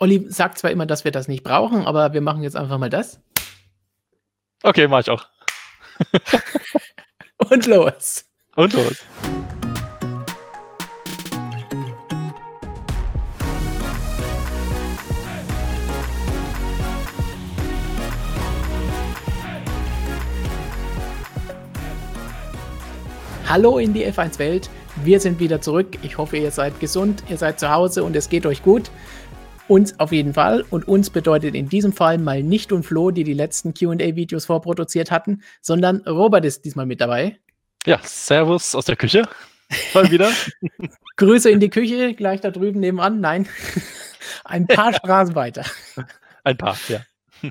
Olli sagt zwar immer, dass wir das nicht brauchen, aber wir machen jetzt einfach mal das. Okay, mach ich auch. Und los. Und los. Hallo in die F1-Welt. Wir sind wieder zurück. Ich hoffe, ihr seid gesund, ihr seid zu Hause und es geht euch gut. Uns auf jeden Fall. Und uns bedeutet in diesem Fall mal nicht und Flo, die letzten Q&A-Videos vorproduziert hatten, sondern Robert ist diesmal mit dabei. Ja, servus aus der Küche. Mal wieder. Grüße in die Küche, gleich da drüben nebenan. Nein, ein paar Straßen weiter. Ein paar, ja.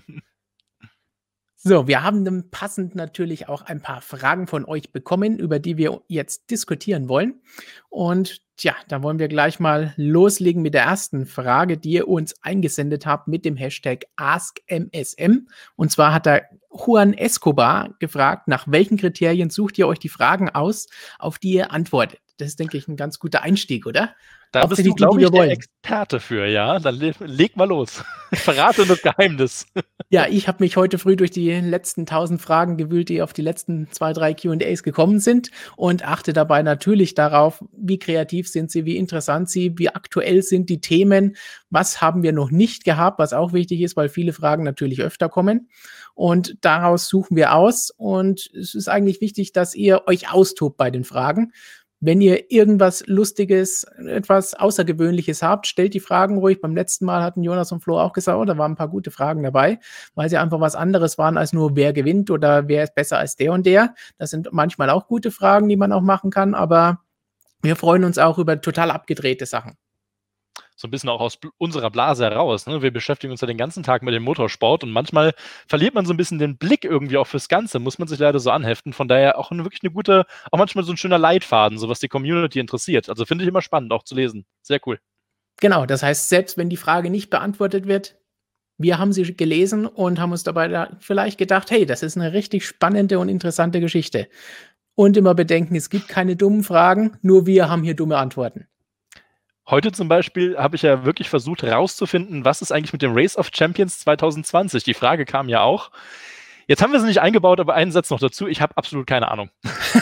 So, wir haben dann passend natürlich auch ein paar Fragen von euch bekommen, über die wir jetzt diskutieren wollen. Und tja, da wollen wir gleich mal loslegen mit der ersten Frage, die ihr uns eingesendet habt mit dem Hashtag AskMSM. Und zwar hat da Juan Escobar gefragt, nach welchen Kriterien sucht ihr euch die Fragen aus, auf die ihr antwortet? Das ist, denke ich, ein ganz guter Einstieg, oder? Da bist du, glaube ich, der Experte für, ja? Dann leg mal los. Verrate das Geheimnis. Ja, ich habe mich heute früh durch die letzten 1000 Fragen gewühlt, die auf die letzten 2, 3 Q&As gekommen sind und achte dabei natürlich darauf, wie kreativ sind sie, wie interessant sie, wie aktuell sind die Themen, was haben wir noch nicht gehabt, was auch wichtig ist, weil viele Fragen natürlich öfter kommen. Und daraus suchen wir aus und es ist eigentlich wichtig, dass ihr euch austobt bei den Fragen. Wenn ihr irgendwas Lustiges, etwas Außergewöhnliches habt, stellt die Fragen ruhig. Beim letzten Mal hatten Jonas und Flo auch gesagt, oh, da waren ein paar gute Fragen dabei, weil sie einfach was anderes waren als nur, wer gewinnt oder wer ist besser als der und der. Das sind manchmal auch gute Fragen, die man auch machen kann, aber wir freuen uns auch über total abgedrehte Sachen. So ein bisschen auch aus unserer Blase heraus. Ne? Wir beschäftigen uns ja den ganzen Tag mit dem Motorsport und manchmal verliert man so ein bisschen den Blick irgendwie auch fürs Ganze, muss man sich leider so anheften. Von daher auch wirklich eine gute, auch manchmal so ein schöner Leitfaden, so was die Community interessiert. Also finde ich immer spannend, auch zu lesen. Sehr cool. Genau, das heißt, selbst wenn die Frage nicht beantwortet wird, wir haben sie gelesen und haben uns dabei vielleicht gedacht, hey, das ist eine richtig spannende und interessante Geschichte. Und immer bedenken, es gibt keine dummen Fragen, nur wir haben hier dumme Antworten. Heute zum Beispiel habe ich ja wirklich versucht herauszufinden, was ist eigentlich mit dem Race of Champions 2020? Die Frage kam ja auch. Jetzt haben wir sie nicht eingebaut, aber einen Satz noch dazu. Ich habe absolut keine Ahnung.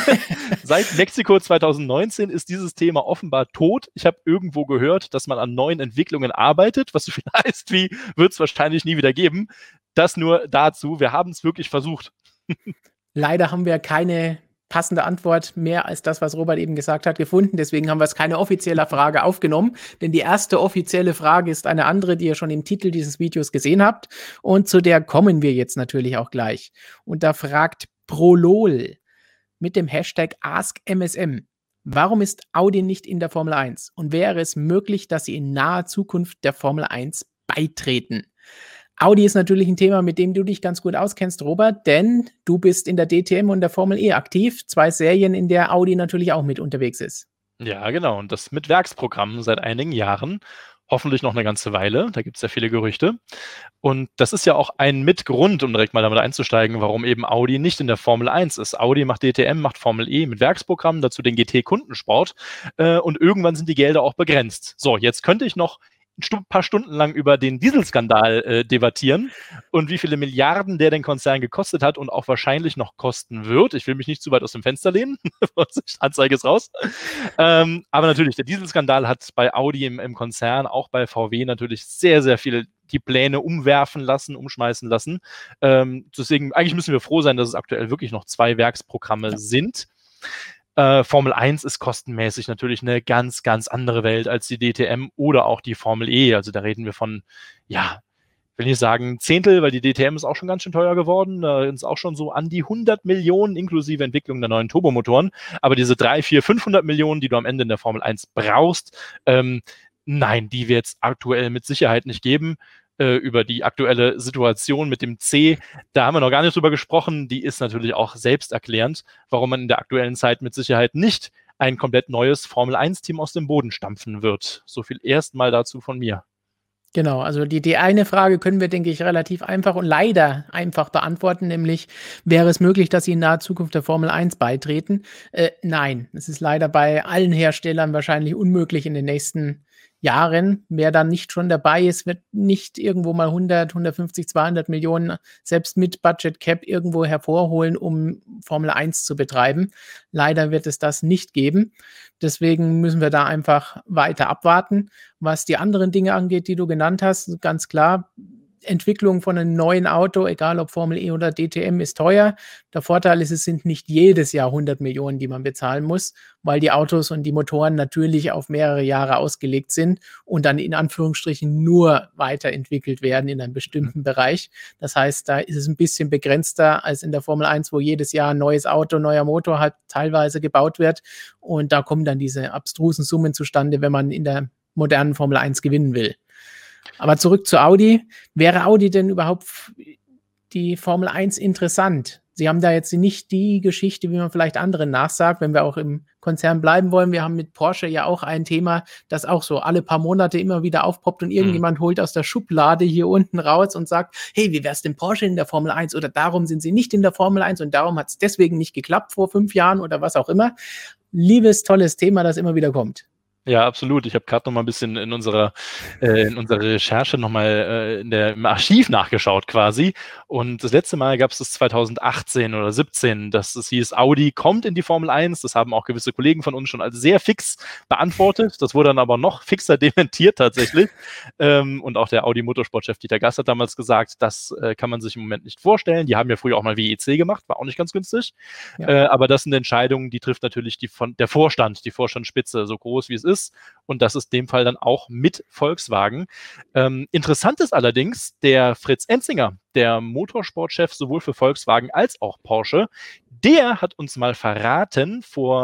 Seit Mexiko 2019 ist dieses Thema offenbar tot. Ich habe irgendwo gehört, dass man an neuen Entwicklungen arbeitet, was so viel heißt wie, wird es wahrscheinlich nie wieder geben. Das nur dazu. Wir haben es wirklich versucht. Leider haben wir keine passende Antwort mehr als das, was Robert eben gesagt hat, gefunden. Deswegen haben wir es keine offizielle Frage aufgenommen, denn die erste offizielle Frage ist eine andere, die ihr schon im Titel dieses Videos gesehen habt und zu der kommen wir jetzt natürlich auch gleich. Und da fragt Prolol mit dem Hashtag AskMSM, warum ist Audi nicht in der Formel 1 und wäre es möglich, dass sie in naher Zukunft der Formel 1 beitreten? Audi ist natürlich ein Thema, mit dem du dich ganz gut auskennst, Robert, denn du bist in der DTM und der Formel E aktiv. 2 Serien, in der Audi natürlich auch mit unterwegs ist. Ja, genau. Und das mit Werksprogrammen seit einigen Jahren. Hoffentlich noch eine ganze Weile. Da gibt es ja viele Gerüchte. Und das ist ja auch ein Mitgrund, um direkt mal damit einzusteigen, warum eben Audi nicht in der Formel 1 ist. Audi macht DTM, macht Formel E mit Werksprogrammen, dazu den GT-Kundensport. Und irgendwann sind die Gelder auch begrenzt. So, jetzt könnte ich noch ein paar Stunden lang über den Dieselskandal debattieren und wie viele Milliarden der den Konzern gekostet hat und auch wahrscheinlich noch kosten wird. Ich will mich nicht zu weit aus dem Fenster lehnen. Anzeige ist raus. Aber natürlich, der Dieselskandal hat bei Audi im Konzern, auch bei VW natürlich sehr, sehr viel die Pläne umwerfen lassen, umschmeißen lassen. Deswegen, eigentlich müssen wir froh sein, dass es aktuell wirklich noch 2 Werksprogramme sind. Formel 1 ist kostenmäßig natürlich eine ganz, ganz andere Welt als die DTM oder auch die Formel E. Also da reden wir von, ja, will nicht sagen Zehntel, weil die DTM ist auch schon ganz schön teuer geworden. Da ist auch schon so an die 100 Millionen inklusive Entwicklung der neuen Turbomotoren. Aber diese 300, 400, 500 Millionen, die du am Ende in der Formel 1 brauchst, nein, die wird es aktuell mit Sicherheit nicht geben. Über die aktuelle Situation mit dem C, da haben wir noch gar nicht drüber gesprochen, die ist natürlich auch selbsterklärend, warum man in der aktuellen Zeit mit Sicherheit nicht ein komplett neues Formel-1-Team aus dem Boden stampfen wird. So viel erstmal dazu von mir. Genau, also die eine Frage können wir, denke ich, relativ einfach und leider einfach beantworten, nämlich wäre es möglich, dass sie in naher Zukunft der Formel 1 beitreten? Nein, es ist leider bei allen Herstellern wahrscheinlich unmöglich in den nächsten Jahren, wer dann nicht schon dabei ist, wird nicht irgendwo mal 100, 150, 200 Millionen selbst mit Budget Cap irgendwo hervorholen, um Formel 1 zu betreiben. Leider wird es das nicht geben. Deswegen müssen wir da einfach weiter abwarten. Was die anderen Dinge angeht, die du genannt hast, ganz klar, Entwicklung von einem neuen Auto, egal ob Formel E oder DTM, ist teuer. Der Vorteil ist, es sind nicht jedes Jahr 100 Millionen, die man bezahlen muss, weil die Autos und die Motoren natürlich auf mehrere Jahre ausgelegt sind und dann in Anführungsstrichen nur weiterentwickelt werden in einem bestimmten Bereich. Das heißt, da ist es ein bisschen begrenzter als in der Formel 1, wo jedes Jahr ein neues Auto, neuer Motor halt teilweise gebaut wird. Und da kommen dann diese abstrusen Summen zustande, wenn man in der modernen Formel 1 gewinnen will. Aber zurück zu Audi. Wäre Audi denn überhaupt die Formel 1 interessant? Sie haben da jetzt nicht die Geschichte, wie man vielleicht anderen nachsagt, wenn wir auch im Konzern bleiben wollen. Wir haben mit Porsche ja auch ein Thema, das auch so alle paar Monate immer wieder aufpoppt und irgendjemand holt aus der Schublade hier unten raus und sagt, hey, wie wär's denn Porsche in der Formel 1? Oder darum sind sie nicht in der Formel 1 und darum hat es deswegen nicht geklappt vor 5 Jahren oder was auch immer. Liebes, tolles Thema, das immer wieder kommt. Ja, absolut. Ich habe gerade noch mal ein bisschen in unserer Recherche noch mal im Archiv nachgeschaut quasi. Und das letzte Mal gab es das 2018 oder 17, dass es hieß, Audi kommt in die Formel 1. Das haben auch gewisse Kollegen von uns schon als sehr fix beantwortet. Das wurde dann aber noch fixer dementiert tatsächlich. Und auch der Audi Motorsportchef Dieter Gass hat damals gesagt, das kann man sich im Moment nicht vorstellen. Die haben ja früher auch mal WEC gemacht, war auch nicht ganz günstig. Ja. Aber das sind Entscheidungen, die trifft natürlich die Vorstandsspitze, so groß wie es ist. Und das ist in dem Fall dann auch mit Volkswagen. Interessant ist allerdings, der Fritz Enzinger, der Motorsportchef sowohl für Volkswagen als auch Porsche, der hat uns mal verraten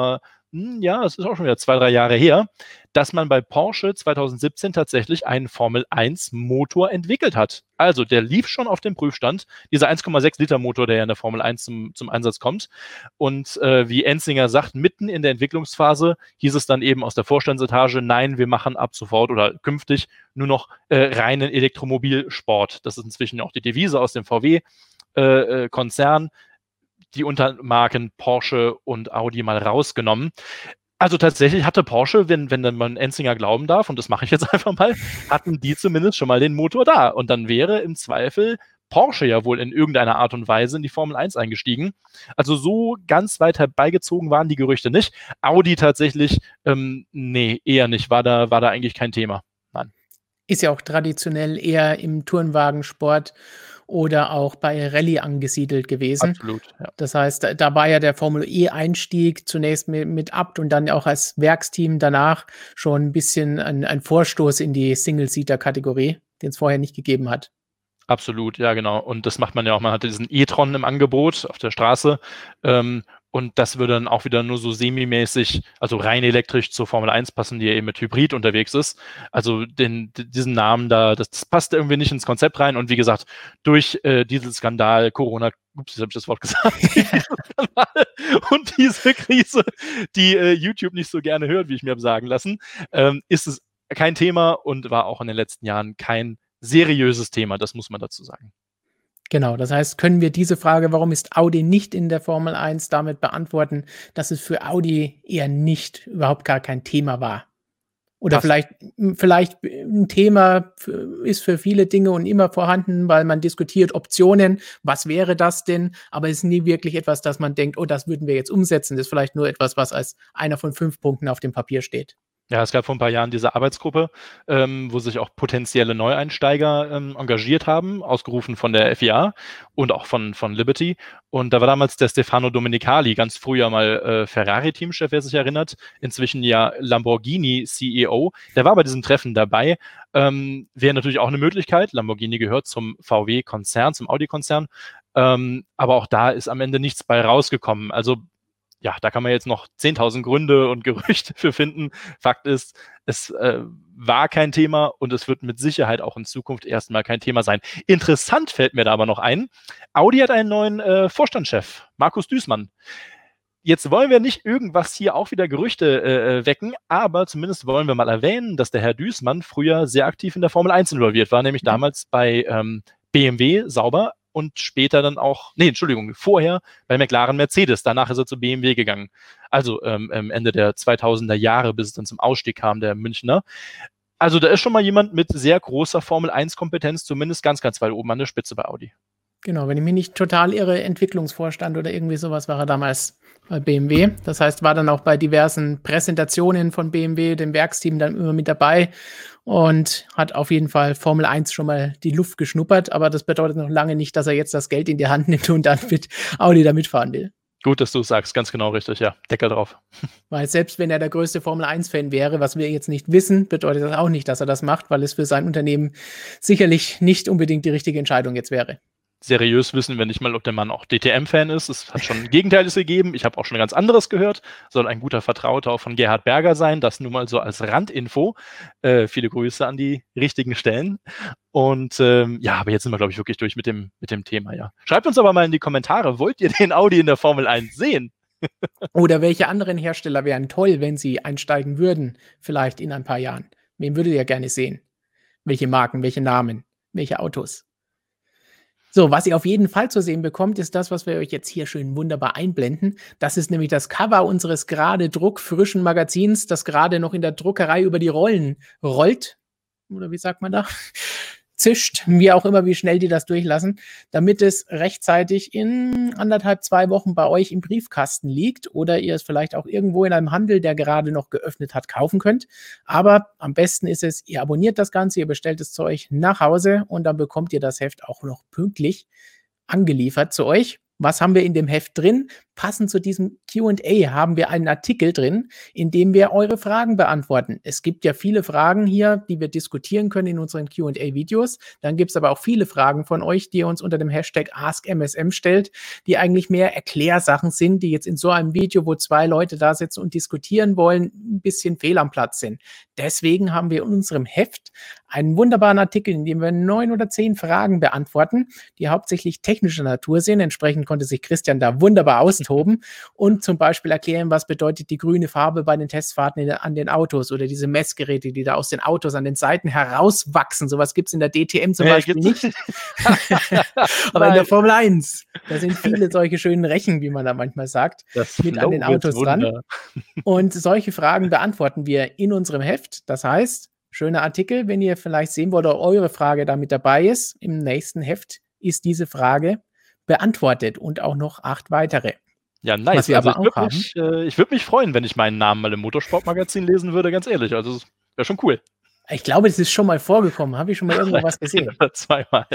es ist auch schon wieder 2, 3 Jahre her, dass man bei Porsche 2017 tatsächlich einen Formel-1-Motor entwickelt hat. Also der lief schon auf dem Prüfstand, dieser 1,6 Liter Motor, der ja in der Formel 1 zum Einsatz kommt. Und wie Enzinger sagt, mitten in der Entwicklungsphase hieß es dann eben aus der Vorstandsetage, nein, wir machen ab sofort oder künftig nur noch reinen Elektromobilsport. Das ist inzwischen auch die Devise aus dem VW-Konzern. Die Untermarken Porsche und Audi mal rausgenommen. Also tatsächlich hatte Porsche, wenn man Enzinger glauben darf, und das mache ich jetzt einfach mal, hatten die zumindest schon mal den Motor da. Und dann wäre im Zweifel Porsche ja wohl in irgendeiner Art und Weise in die Formel 1 eingestiegen. Also so ganz weit herbeigezogen waren die Gerüchte nicht. Audi tatsächlich, nee, eher nicht. War da eigentlich kein Thema. Nein. Ist ja auch traditionell eher im Turnwagensport oder auch bei Rallye angesiedelt gewesen. Absolut, ja. Das heißt, da war ja der Formel-E-Einstieg zunächst mit Abt und dann auch als Werksteam danach schon ein bisschen ein Vorstoß in die Single-Seater-Kategorie, den es vorher nicht gegeben hat. Absolut, ja genau. Und das macht man ja auch. Man hatte diesen e-tron im Angebot auf der Straße. Und das würde dann auch wieder nur so semi-mäßig, also rein elektrisch zur Formel 1 passen, die ja eben mit Hybrid unterwegs ist. Also diesen Namen da, das passt irgendwie nicht ins Konzept rein. Und wie gesagt, durch Dieselskandal, Corona, ups, jetzt habe ich das Wort gesagt, und diese Krise, die YouTube nicht so gerne hört, wie ich mir habe sagen lassen, ist es kein Thema und war auch in den letzten Jahren kein seriöses Thema, das muss man dazu sagen. Genau, das heißt, können wir diese Frage, warum ist Audi nicht in der Formel 1, damit beantworten, dass es für Audi eher nicht, überhaupt gar kein Thema war. Oder vielleicht ein Thema ist für viele Dinge und immer vorhanden, weil man diskutiert Optionen, was wäre das denn, aber es ist nie wirklich etwas, dass man denkt, oh, das würden wir jetzt umsetzen, das ist vielleicht nur etwas, was als einer von 5 Punkten auf dem Papier steht. Ja, es gab vor ein paar Jahren diese Arbeitsgruppe, wo sich auch potenzielle Neueinsteiger engagiert haben, ausgerufen von der FIA und auch von Liberty. Und da war damals der Stefano Domenicali, ganz früher mal Ferrari-Teamchef, wer sich erinnert, inzwischen ja Lamborghini-CEO. Der war bei diesem Treffen dabei. Wäre natürlich auch eine Möglichkeit. Lamborghini gehört zum VW-Konzern, zum Audi-Konzern. Aber auch da ist am Ende nichts bei rausgekommen. Also ja, da kann man jetzt noch 10.000 Gründe und Gerüchte für finden. Fakt ist, es war kein Thema und es wird mit Sicherheit auch in Zukunft erstmal kein Thema sein. Interessant fällt mir da aber noch ein, Audi hat einen neuen Vorstandschef, Markus Duesmann. Jetzt wollen wir nicht irgendwas hier auch wieder Gerüchte wecken, aber zumindest wollen wir mal erwähnen, dass der Herr Duesmann früher sehr aktiv in der Formel 1 involviert war, nämlich damals bei BMW, sauber, und später dann auch, vorher bei McLaren Mercedes. Danach ist er zu BMW gegangen. Also Ende der 2000er Jahre, bis es dann zum Ausstieg kam, der Münchner. Also da ist schon mal jemand mit sehr großer Formel-1-Kompetenz, zumindest ganz, ganz weit oben an der Spitze bei Audi. Genau, wenn ich mich nicht total irre, Entwicklungsvorstand oder irgendwie sowas war er damals bei BMW. Das heißt, war dann auch bei diversen Präsentationen von BMW, dem Werksteam, dann immer mit dabei und hat auf jeden Fall Formel 1 schon mal die Luft geschnuppert. Aber das bedeutet noch lange nicht, dass er jetzt das Geld in die Hand nimmt und dann mit Audi da mitfahren will. Gut, dass du es sagst, ganz genau richtig, ja. Deckel drauf. Weil selbst wenn er der größte Formel-1-Fan wäre, was wir jetzt nicht wissen, bedeutet das auch nicht, dass er das macht, weil es für sein Unternehmen sicherlich nicht unbedingt die richtige Entscheidung jetzt wäre. Seriös wissen wir nicht mal, ob der Mann auch DTM-Fan ist. Es hat schon Gegenteiliges gegeben. Ich habe auch schon ganz anderes gehört. Soll ein guter Vertrauter auch von Gerhard Berger sein. Das nur mal so als Randinfo. Viele Grüße an die richtigen Stellen. Und ja, aber jetzt sind wir, glaube ich, wirklich durch mit dem Thema, ja. Schreibt uns aber mal in die Kommentare, wollt ihr den Audi in der Formel 1 sehen? Oder welche anderen Hersteller wären toll, wenn sie einsteigen würden, vielleicht in ein paar Jahren? Wen würdet ihr gerne sehen? Welche Marken, welche Namen, welche Autos? So, was ihr auf jeden Fall zu sehen bekommt, ist das, was wir euch jetzt hier schön wunderbar einblenden. Das ist nämlich das Cover unseres gerade druckfrischen Magazins, das gerade noch in der Druckerei über die Rollen rollt. Oder wie sagt man da? Zischt, wie auch immer, wie schnell die das durchlassen, damit es rechtzeitig in 1,5, 2 Wochen bei euch im Briefkasten liegt oder ihr es vielleicht auch irgendwo in einem Handel, der gerade noch geöffnet hat, kaufen könnt. Aber am besten ist es, ihr abonniert das Ganze, ihr bestellt es zu euch nach Hause und dann bekommt ihr das Heft auch noch pünktlich angeliefert zu euch. Was haben wir in dem Heft drin? Passend zu diesem Q&A haben wir einen Artikel drin, in dem wir eure Fragen beantworten. Es gibt ja viele Fragen hier, die wir diskutieren können in unseren Q&A-Videos. Dann gibt es aber auch viele Fragen von euch, die ihr uns unter dem Hashtag AskMSM stellt, die eigentlich mehr Erklärsachen sind, die jetzt in so einem Video, wo 2 Leute da sitzen und diskutieren wollen, ein bisschen fehl am Platz sind. Deswegen haben wir in unserem Heft einen wunderbaren Artikel, in dem wir 9 oder 10 Fragen beantworten, die hauptsächlich technischer Natur sind. Entsprechend konnte sich Christian da wunderbar austoben und zum Beispiel erklären, was bedeutet die grüne Farbe bei den Testfahrten an den Autos oder diese Messgeräte, die da aus den Autos an den Seiten herauswachsen. Sowas gibt es in der DTM zum Beispiel nicht. Aber in der Formel 1, da sind viele solche schönen Rechen, wie man da manchmal sagt, mit an den Autos dran. Und solche Fragen beantworten wir in unserem Heft. Das heißt, schöner Artikel, wenn ihr vielleicht sehen wollt, ob eure Frage da mit dabei ist. Im nächsten Heft ist diese Frage beantwortet und auch noch 8 weitere. Ja, nice. Was wir Also aber auch haben. ich würde mich freuen, wenn ich meinen Namen mal im Motorsportmagazin lesen würde, ganz ehrlich. Also das wäre schon cool. Ich glaube, das ist schon mal vorgekommen. Habe ich schon mal irgendwo was gesehen? 2-mal.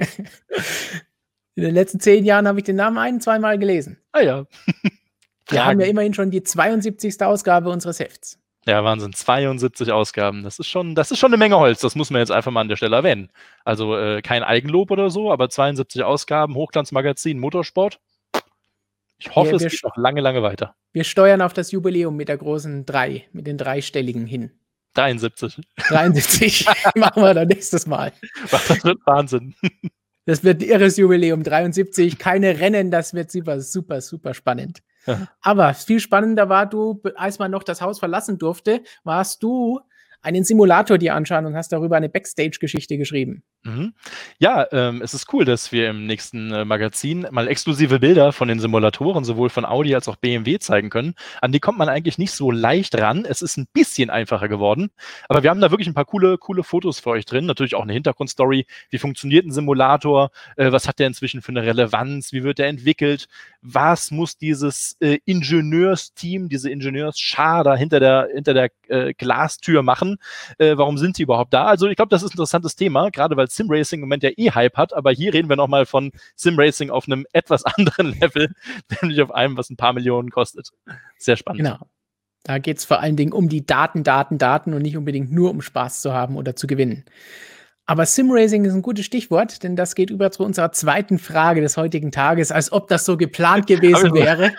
In den letzten 10 Jahren habe ich den Namen 1-, 2-mal gelesen. Ah ja. Wir haben ja immerhin schon die 72. Ausgabe unseres Hefts. Ja, Wahnsinn, 72 Ausgaben. Das ist schon eine Menge Holz. Das muss man jetzt einfach mal an der Stelle erwähnen. Also kein Eigenlob oder so, aber 72 Ausgaben, Hochglanzmagazin, Motorsport. Ich hoffe, es geht noch lange, lange weiter. Wir steuern auf das Jubiläum mit der großen 3, mit den 3-stelligen hin. 73. 73 machen wir dann nächstes Mal. Das wird Wahnsinn. Das wird ein irres Jubiläum, 73, keine Rennen, das wird super, super, super spannend. Ja. Aber viel spannender war, als man noch das Haus verlassen durfte, warst du einen Simulator dir anschauen und hast darüber eine Backstage-Geschichte geschrieben. Mhm. Ja, es ist cool, dass wir im nächsten Magazin mal exklusive Bilder von den Simulatoren sowohl von Audi als auch BMW zeigen können. An die kommt man eigentlich nicht so leicht ran. Es ist ein bisschen einfacher geworden, aber wir haben da wirklich ein paar coole Fotos für euch drin. Natürlich auch eine Hintergrundstory. Wie funktioniert ein Simulator? Was hat der inzwischen für eine Relevanz? Wie wird der entwickelt? Was muss dieses Ingenieursteam, diese Ingenieursschar da hinter der Glastür machen? Warum sind sie überhaupt da? Also ich glaube, das ist ein interessantes Thema, gerade weil Simracing im Moment ja Hype hat, aber hier reden wir nochmal von Simracing auf einem etwas anderen Level, nämlich auf einem, was ein paar Millionen kostet. Sehr spannend. Genau. Da geht es vor allen Dingen um die Daten und nicht unbedingt nur um Spaß zu haben oder zu gewinnen. Aber Simracing ist ein gutes Stichwort, denn das geht über zu unserer zweiten Frage des heutigen Tages, als ob das so geplant gewesen wäre.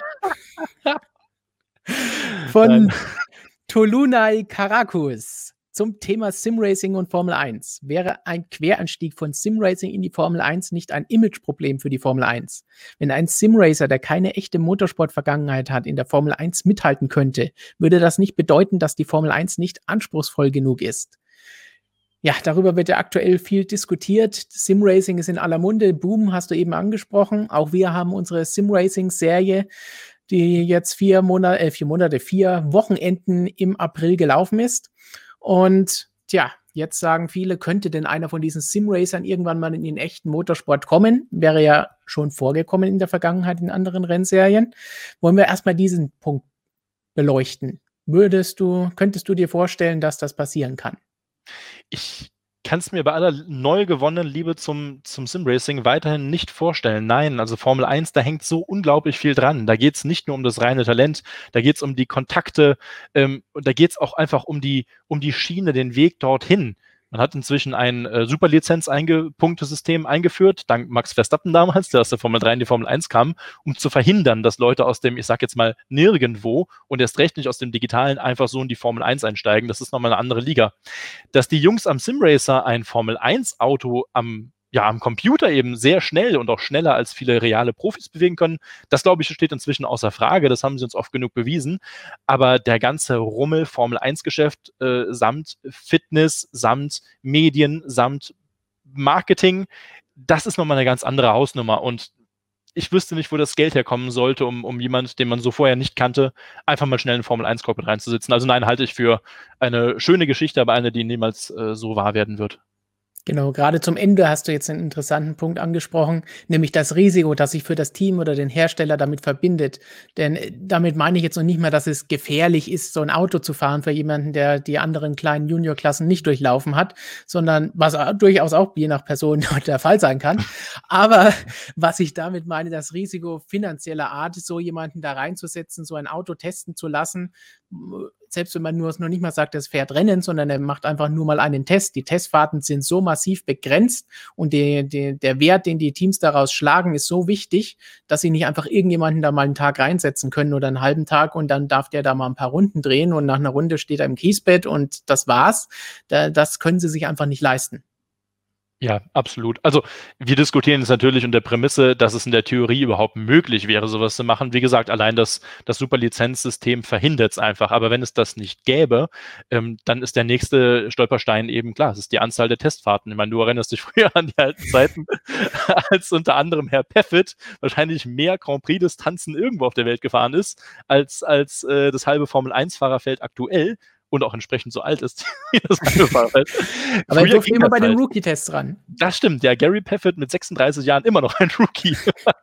Von Tolunai Karakus zum Thema Simracing und Formel 1. Wäre ein Queranstieg von Simracing in die Formel 1 nicht ein Imageproblem für die Formel 1? Wenn ein Simracer, der keine echte Motorsport-Vergangenheit hat, in der Formel 1 mithalten könnte, würde das nicht bedeuten, dass die Formel 1 nicht anspruchsvoll genug ist? Ja, darüber wird ja aktuell viel diskutiert. Simracing ist in aller Munde. Boom hast du eben angesprochen. Auch wir haben unsere Simracing-Serie, die jetzt 4 Wochenenden im April gelaufen ist. Und Tja, jetzt sagen viele, könnte denn einer von diesen Sim-Racern irgendwann mal in den echten Motorsport kommen? Wäre ja schon vorgekommen in der Vergangenheit in anderen Rennserien. Wollen wir erstmal diesen Punkt beleuchten? Könntest du dir vorstellen, dass das passieren kann? Ich kann es mir bei aller neu gewonnenen Liebe zum Sim-Racing weiterhin nicht vorstellen. Nein, also Formel 1, da hängt so unglaublich viel dran. Da geht es nicht nur um das reine Talent, da geht es um die Kontakte, und da geht es auch einfach um die Schiene, den Weg dorthin. Man hat inzwischen ein Superlizenz-Punktesystem eingeführt, dank Max Verstappen damals, der aus der Formel 3 in die Formel 1 kam, um zu verhindern, dass Leute aus dem, ich sag jetzt mal, nirgendwo und erst recht nicht aus dem Digitalen einfach so in die Formel 1 einsteigen. Das ist nochmal eine andere Liga. Dass die Jungs am Simracer ein Formel 1 Auto am Computer eben sehr schnell und auch schneller als viele reale Profis bewegen können, das, glaube ich, steht inzwischen außer Frage. Das haben sie uns oft genug bewiesen. Aber der ganze Rummel Formel-1-Geschäft samt Fitness, samt Medien, samt Marketing, das ist nochmal eine ganz andere Hausnummer. Und ich wüsste nicht, wo das Geld herkommen sollte, um jemand, den man so vorher nicht kannte, einfach mal schnell in Formel-1-Cockpit reinzusitzen. Also nein, halte ich für eine schöne Geschichte, aber eine, die niemals so wahr werden wird. Genau, gerade zum Ende hast du jetzt einen interessanten Punkt angesprochen, nämlich das Risiko, das sich für das Team oder den Hersteller damit verbindet. Denn damit meine ich jetzt noch nicht mal, dass es gefährlich ist, so ein Auto zu fahren für jemanden, der die anderen kleinen Juniorklassen nicht durchlaufen hat, sondern was durchaus auch je nach Person der Fall sein kann. Aber was ich damit meine, das Risiko finanzieller Art, so jemanden da reinzusetzen, so ein Auto testen zu lassen, selbst wenn man noch nicht mal sagt, es fährt Rennen, sondern er macht einfach nur mal einen Test. Die Testfahrten sind so massiv begrenzt und der Wert, den die Teams daraus schlagen, ist so wichtig, dass sie nicht einfach irgendjemanden da mal einen Tag reinsetzen können oder einen halben Tag und dann darf der da mal ein paar Runden drehen und nach einer Runde steht er im Kiesbett und das war's. Das können sie sich einfach nicht leisten. Ja, absolut. Also wir diskutieren jetzt natürlich unter der Prämisse, dass es in der Theorie überhaupt möglich wäre, sowas zu machen. Wie gesagt, allein das Superlizenzsystem verhindert es einfach. Aber wenn es das nicht gäbe, dann ist der nächste Stolperstein eben klar. Es ist die Anzahl der Testfahrten. Ich meine, du erinnerst dich früher an die alten Zeiten, als unter anderem Herr Paffett wahrscheinlich mehr Grand Prix-Distanzen irgendwo auf der Welt gefahren ist, als das halbe Formel-1-Fahrerfeld aktuell. Und auch entsprechend so alt ist wie das Fahrerfeld. Aber er durfte immer bei den Rookie-Tests ran. Das stimmt, ja. Gary Paffett mit 36 Jahren immer noch ein Rookie.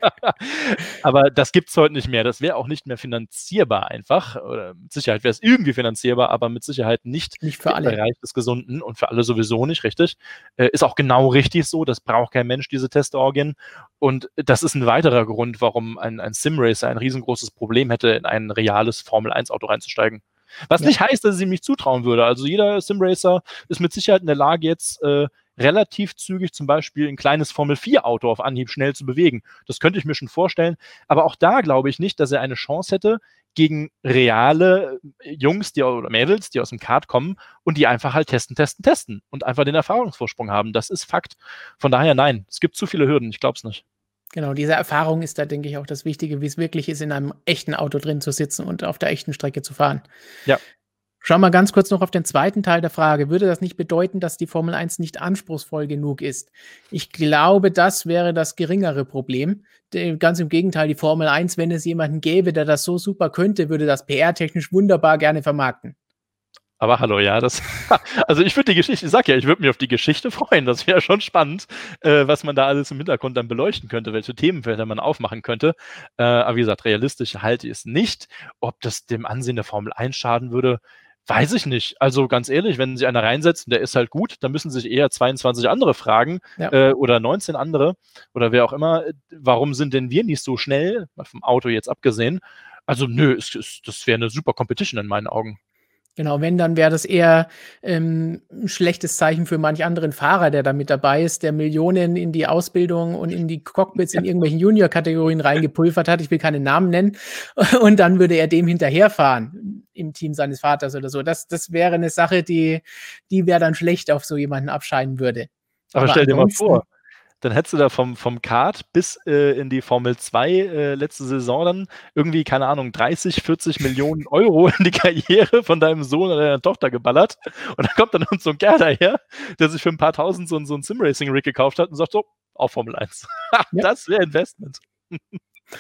Aber das gibt es heute nicht mehr. Das wäre auch nicht mehr finanzierbar einfach. Oder mit Sicherheit wäre es irgendwie finanzierbar, aber mit Sicherheit nicht für alle. Im Bereich des Gesunden und für alle sowieso nicht, richtig. Ist auch genau richtig so. Das braucht kein Mensch, diese Testorgien. Und das ist ein weiterer Grund, warum ein Simracer ein riesengroßes Problem hätte, in ein reales Formel-1-Auto reinzusteigen. Was nicht heißt, dass ich ihm nicht zutrauen würde. Also jeder Simracer ist mit Sicherheit in der Lage, jetzt relativ zügig zum Beispiel ein kleines Formel-4-Auto auf Anhieb schnell zu bewegen. Das könnte ich mir schon vorstellen. Aber auch da glaube ich nicht, dass er eine Chance hätte gegen reale Jungs oder Mädels, die aus dem Kart kommen und die einfach halt testen und einfach den Erfahrungsvorsprung haben. Das ist Fakt. Von daher nein, es gibt zu viele Hürden. Ich glaube es nicht. Genau, diese Erfahrung ist da, denke ich, auch das Wichtige, wie es wirklich ist, in einem echten Auto drin zu sitzen und auf der echten Strecke zu fahren. Ja. Schauen wir ganz kurz noch auf den zweiten Teil der Frage. Würde das nicht bedeuten, dass die Formel 1 nicht anspruchsvoll genug ist? Ich glaube, das wäre das geringere Problem. Ganz im Gegenteil, die Formel 1, wenn es jemanden gäbe, der das so super könnte, würde das PR-technisch wunderbar gerne vermarkten. Aber hallo, ja, also ich würde ich sag ja, ich würde mich auf die Geschichte freuen. Das wäre schon spannend, was man da alles im Hintergrund dann beleuchten könnte, welche Themenfelder man aufmachen könnte. Aber wie gesagt, realistisch halte ich es nicht. Ob das dem Ansehen der Formel 1 schaden würde, weiß ich nicht. Also ganz ehrlich, wenn sie einer reinsetzen, der ist halt gut, dann müssen sich eher 22 andere fragen, oder 19 andere oder wer auch immer, warum sind denn wir nicht so schnell, vom Auto jetzt abgesehen. Also nö, das wäre eine super Competition in meinen Augen. Genau, wenn, dann wäre das eher ein schlechtes Zeichen für manch anderen Fahrer, der da mit dabei ist, der Millionen in die Ausbildung und in die Cockpits in irgendwelchen Junior-Kategorien reingepulvert hat. Ich will keine Namen nennen. Und dann würde er dem hinterherfahren im Team seines Vaters oder so. Das wäre eine Sache, die wäre dann schlecht auf so jemanden abscheiden würde. Aber stell dir mal vor, dann hättest du da vom Kart bis in die Formel 2 letzte Saison dann irgendwie, keine Ahnung, 30, 40 Millionen Euro in die Karriere von deinem Sohn oder deiner Tochter geballert. Und dann kommt dann so ein Kerl daher, der sich für ein paar Tausend so ein Sim-Racing-Rig gekauft hat und sagt so, auf Formel 1. Das wäre Investment.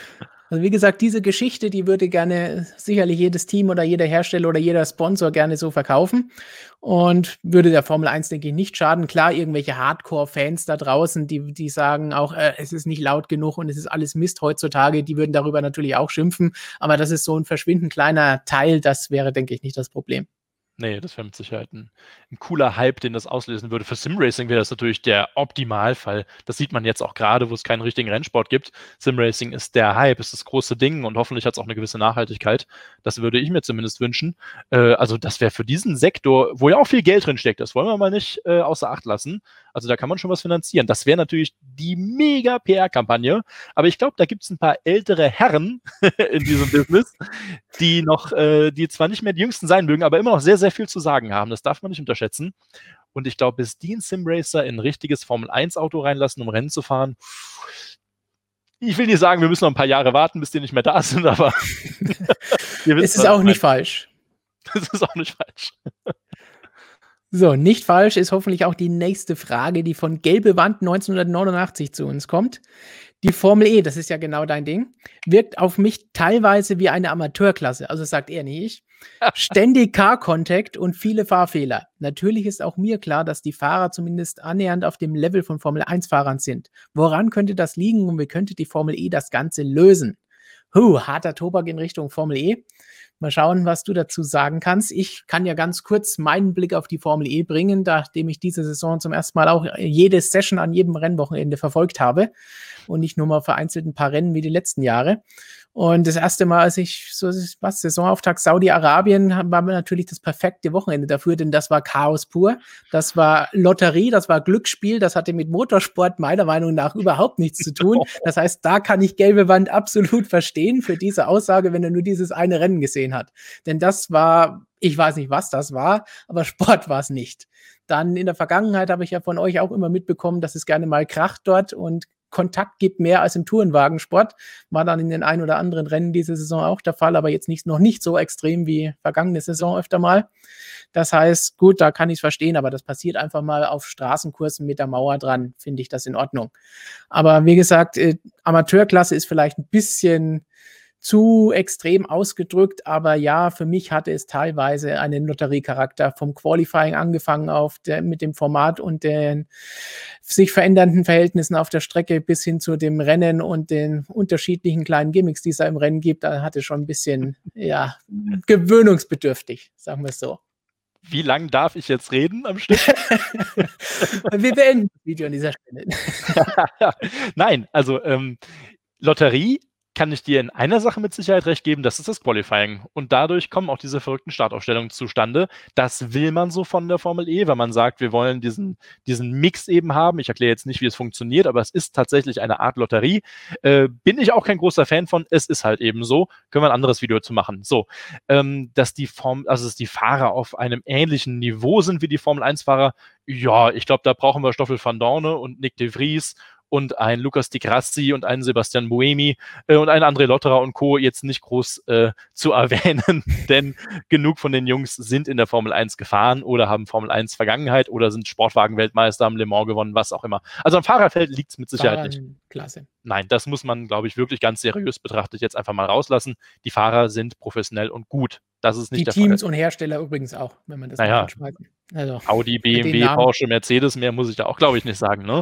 Also wie gesagt, diese Geschichte, die würde gerne sicherlich jedes Team oder jeder Hersteller oder jeder Sponsor gerne so verkaufen und würde der Formel 1, denke ich, nicht schaden. Klar, irgendwelche Hardcore-Fans da draußen, die sagen auch, es ist nicht laut genug und es ist alles Mist heutzutage, die würden darüber natürlich auch schimpfen, aber das ist so ein verschwindend kleiner Teil, das wäre, denke ich, nicht das Problem. Nee, das wäre mit Sicherheit ein cooler Hype, den das auslösen würde. Für Simracing wäre das natürlich der Optimalfall. Das sieht man jetzt auch gerade, wo es keinen richtigen Rennsport gibt. Simracing ist der Hype, ist das große Ding und hoffentlich hat es auch eine gewisse Nachhaltigkeit. Das würde ich mir zumindest wünschen. Also das wäre für diesen Sektor, wo ja auch viel Geld drin steckt, das wollen wir mal nicht außer Acht lassen. Also da kann man schon was finanzieren. Das wäre natürlich die mega PR-Kampagne. Aber ich glaube, da gibt es ein paar ältere Herren in diesem Business, die noch, die zwar nicht mehr die Jüngsten sein mögen, aber immer noch sehr, sehr viel zu sagen haben. Das darf man nicht unterschätzen. Und ich glaube, bis die einen Simracer in ein richtiges Formel-1-Auto reinlassen, um Rennen zu fahren, ich will nicht sagen, wir müssen noch ein paar Jahre warten, bis die nicht mehr da sind, aber es ist auch nicht falsch. Das ist auch nicht falsch. So, nicht falsch ist hoffentlich auch die nächste Frage, die von Gelbe Wand 1989 zu uns kommt. Die Formel E, das ist ja genau dein Ding, wirkt auf mich teilweise wie eine Amateurklasse, also sagt er nicht ich. Ständig Car-Contact und viele Fahrfehler. Natürlich ist auch mir klar, dass die Fahrer zumindest annähernd auf dem Level von Formel-1-Fahrern sind. Woran könnte das liegen und wie könnte die Formel E das Ganze lösen? Harter Tobak in Richtung Formel E. Mal schauen, was du dazu sagen kannst. Ich kann ja ganz kurz meinen Blick auf die Formel E bringen, nachdem ich diese Saison zum ersten Mal auch jede Session an jedem Rennwochenende verfolgt habe und nicht nur mal vereinzelt ein paar Rennen wie die letzten Jahre. Und das erste Mal, als ich Saisonauftakt Saudi-Arabien, war natürlich das perfekte Wochenende dafür, denn das war Chaos pur. Das war Lotterie, das war Glücksspiel, das hatte mit Motorsport meiner Meinung nach überhaupt nichts zu tun. Das heißt, da kann ich Gelbe Wand absolut verstehen für diese Aussage, wenn er nur dieses eine Rennen gesehen hat. Denn das war, ich weiß nicht, was das war, aber Sport war es nicht. Dann in der Vergangenheit habe ich ja von euch auch immer mitbekommen, dass es gerne mal kracht dort und Kontakt gibt mehr als im Tourenwagensport. War dann in den ein oder anderen Rennen diese Saison auch der Fall, aber jetzt noch nicht so extrem wie vergangene Saison öfter mal. Das heißt, gut, da kann ich es verstehen, aber das passiert einfach mal auf Straßenkursen mit der Mauer dran, finde ich das in Ordnung. Aber wie gesagt, Amateurklasse ist vielleicht ein bisschen zu extrem ausgedrückt, aber ja, für mich hatte es teilweise einen Lotteriecharakter, vom Qualifying angefangen mit dem Format und den sich verändernden Verhältnissen auf der Strecke bis hin zu dem Rennen und den unterschiedlichen kleinen Gimmicks, die es da im Rennen gibt. Da hatte schon ein bisschen, ja, gewöhnungsbedürftig, sagen wir es so. Wie lang darf ich jetzt reden am Stück? Wir beenden das Video an dieser Stelle. Nein, also Lotterie kann ich dir in einer Sache mit Sicherheit recht geben, das ist das Qualifying. Und dadurch kommen auch diese verrückten Startaufstellungen zustande. Das will man so von der Formel E, weil man sagt, wir wollen diesen Mix eben haben. Ich erkläre jetzt nicht, wie es funktioniert, aber es ist tatsächlich eine Art Lotterie. Bin ich auch kein großer Fan von. Es ist halt eben so. Können wir ein anderes Video zu machen. So, dass die Fahrer auf einem ähnlichen Niveau sind wie die Formel-1-Fahrer, ja, ich glaube, da brauchen wir Stoffel van Dorne und Nick de Vries und ein Lukas Di Grassi und einen Sebastian Buemi und einen André Lotterer und Co. jetzt nicht groß zu erwähnen, denn genug von den Jungs sind in der Formel 1 gefahren oder haben Formel 1 Vergangenheit oder sind Sportwagen-Weltmeister, haben Le Mans gewonnen, was auch immer. Also am Fahrerfeld liegt es mit Sicherheit nicht. Klasse. Nein, das muss man, glaube ich, wirklich ganz seriös betrachtet jetzt einfach mal rauslassen. Die Fahrer sind professionell und gut. Das ist nicht der Fall. Die Teams und Hersteller übrigens auch, wenn man das mal anschmeißen. Also, Audi, BMW, Porsche, Mercedes, mehr muss ich da auch, glaube ich, nicht sagen. Ne?